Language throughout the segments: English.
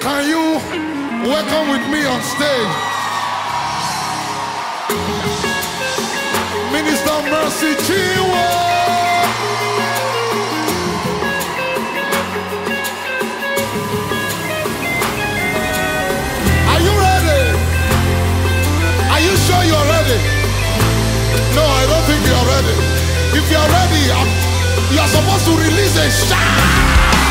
Can you welcome with me on stage Minister Mercy Chinwo? Are you ready? Are you sure you're ready? No, I don't think you're ready. If you're ready, you're supposed to release a shout.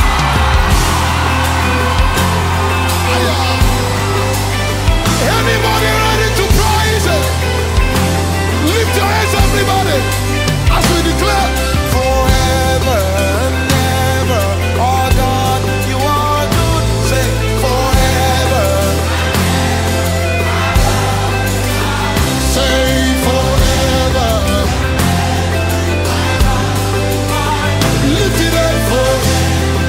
Anybody ready to praise it? Lift your hands, everybody, as we declare forever and ever. Oh God, you are good. Say forever. Say forever. Lift it up for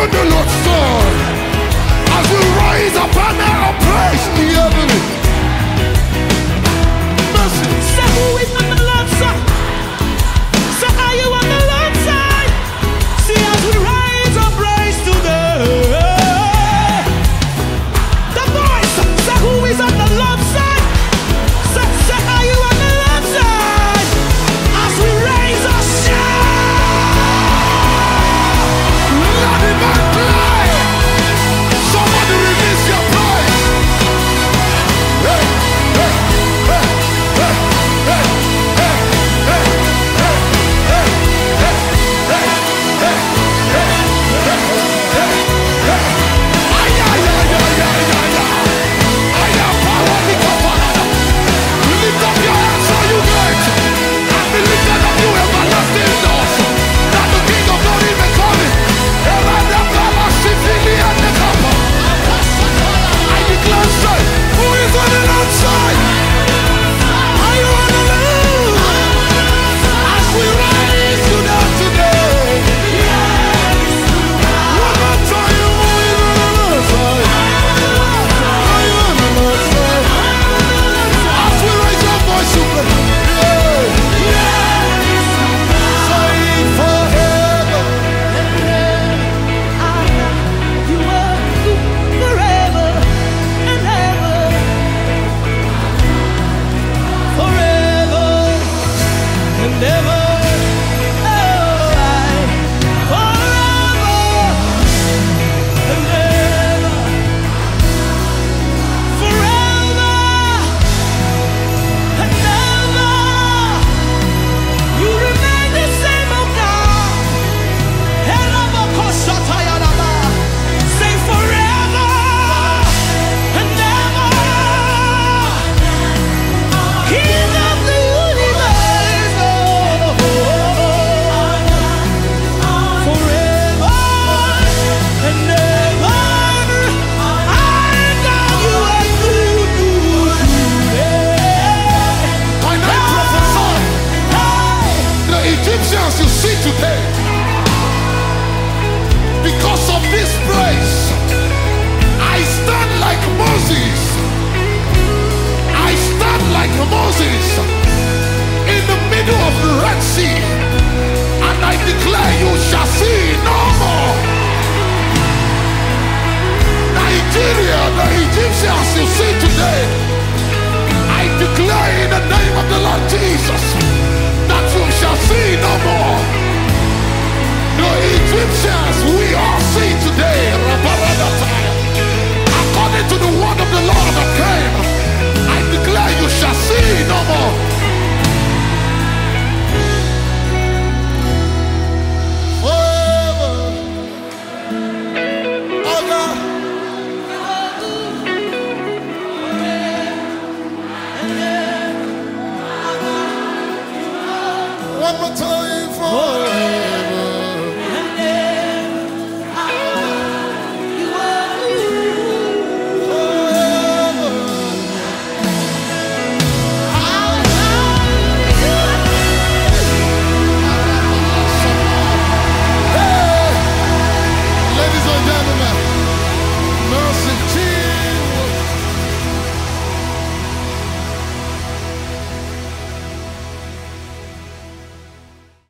on the Lord's side. As we rise up and our praise the heavenly. Mercy. Say who is on the Lord's side? So are you on the Lord's side? See as we rise up, praise today. The voice. Say who is on the Lord's side? Say are you on the Lord's side? As we raise our shout. Not even cry. Somebody release your praise. Hey, hey, hey, hey, hey, hey, hey, hey, hey, hey, hey, hey, hey. Ay, ay, ay, ay, ay, ay, ay. I am power because lift up your hands so you great. And be lifted up you everlasting doors. That the King of glory may come in. Around the power, Sifili and the Kappa. I declare, say, who is on the Lord's side? Are you on the Lord? As we rise to that today. One more time, who is on the Lord's side? Are you on the Lord's side? As we raise our voice to play. Say forever. You are forever and ever. Forever and ever. And I prophesy, the Egyptians you see today,